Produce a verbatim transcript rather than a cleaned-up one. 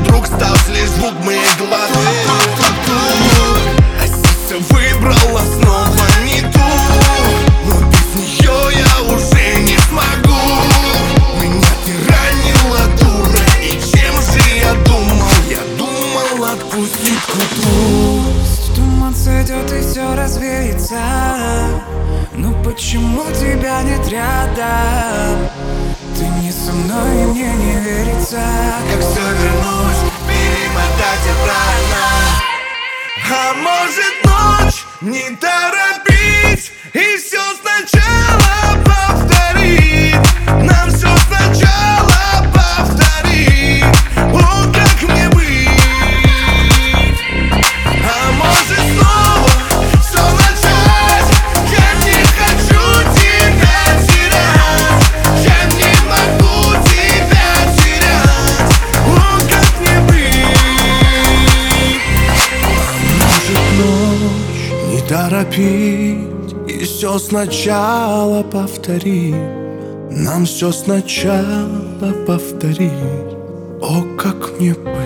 вдруг стал лишь звук моих глаз. А сердце выбрало снова не ту, но без нее я уже не смогу. Меня ты ранила, дура, и чем же я думал? Я думал отпустить к утру. Туман сойдет и все развеется. Ну почему тебя нет рядом? Ты не со мной, и мне не верится. Как все вернуть, перемотать обратно. А может ночь не торопить и все сначала повторить? Нам все сначала повторить. О, как мне быть? А может снова все начать? Я не хочу тебя терять. Я не могу тебя терять. О, как мне быть? А может ночь не торопить и все сначала повторить? Нам все сначала повторить. О, как мне быть?